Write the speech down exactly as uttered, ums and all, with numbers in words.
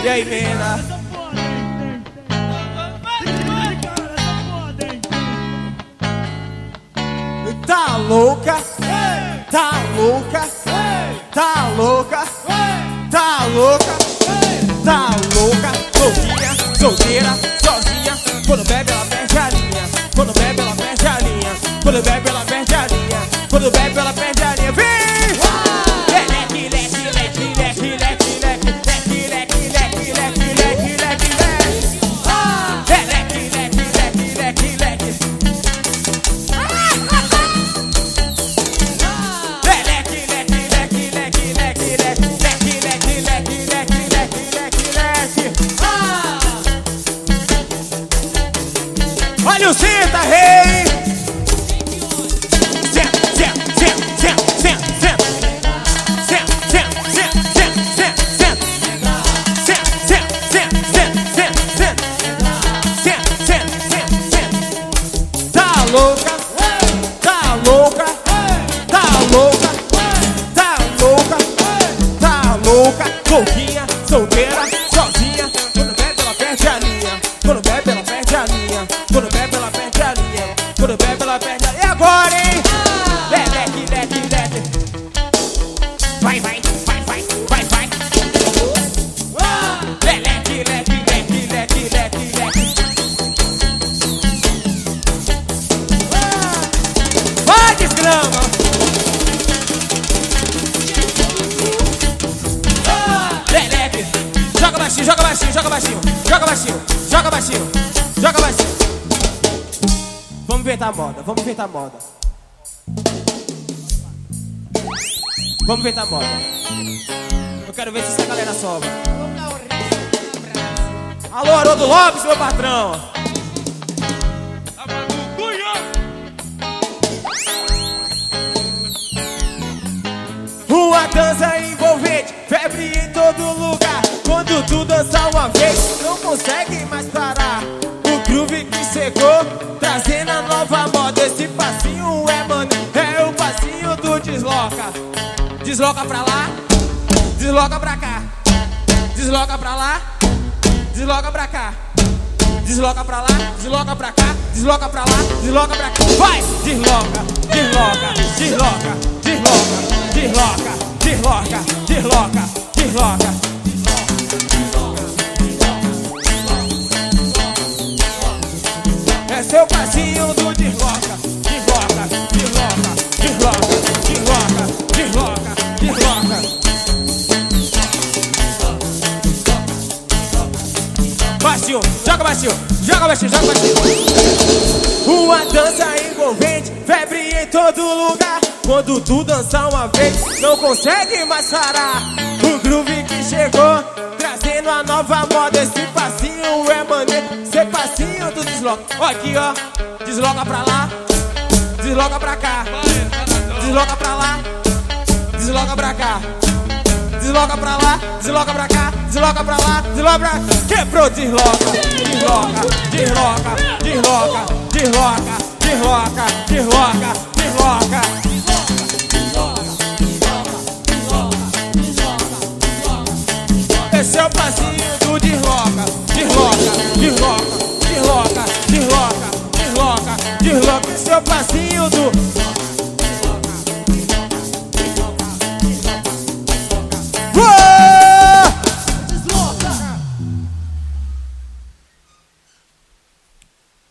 E aí, mina? Tá louca? Tá louca? Tá louca? Tá louca? Tá louca? Louquinha, solteira, sozinha. Quando bebe ela perde a linha. Quando bebe ela perde a linha. Quando bebe ela perde a linha. Quando bebe ela perde a linha. Vem! Leque, leque, leque, leque, leque, leque, leque, leque, leque, leque, leque, leque, leque. É leque, leque, leque, leque, leque. É leque, leque, leque, leque, leque, leque, leque, leque, leque, leque, leque, leque, leque. Olha o Cita, rei! Louca, tá louca, tá louca, tá louca, tá louca, louquinha, solteira, sozinha. Quando bebe ela perde a linha. Quando bebe ela perde a linha. Quando bebe ela perde a linha. Quando bebe ela perde a linha. E agora, hein? Leque, leque, leque. Vai, vai, vai, vai, vai, vai. Leque, leque, leque, leque, leque, leque. Vai, desgrama! Leleque! Joga baixinho, joga baixinho, joga baixinho, joga baixinho, joga baixinho, joga baixinho. Vamos inventar a moda, vamos inventar a moda. Vamos inventar a moda. Eu quero ver se essa galera sobra. Alô, Haroldo Lopes, meu patrão! Uma dança envolvente, febre em todo lugar. Quando tu dança uma vez, não consegue mais parar. O groove que chegou, trazendo a nova moda. Esse passinho é maneiro, é o passinho do desloca. Desloca pra lá, desloca pra cá. Desloca pra lá, desloca pra cá. Desloca pra lá, desloca pra cá. Desloca pra lá, desloca pra cá. Vai! Desloca, desloca, desloca, desloca. Desloca, desloca, desloca, desloca. É seu passinho do desloca. Desloca, desloca, desloca, desloca, desloca, desloca. Baixinho, joga baixinho, joga baixinho, joga baixinho. Uma dança envolvente, febre em todo lugar. Quando tu dançar uma vez, não consegue mais parar. O groove que chegou, trazendo a nova moda. Esse passinho é maneiro, esse passinho do desloca. Ó aqui, ó, desloca pra lá, desloca pra cá. Desloca pra lá, desloca pra cá. Desloca pra lá, desloca pra cá. Desloca pra lá, desloca pra cá. Quebrou, desloca, desloca, desloca, desloca, desloca, desloca, desloca.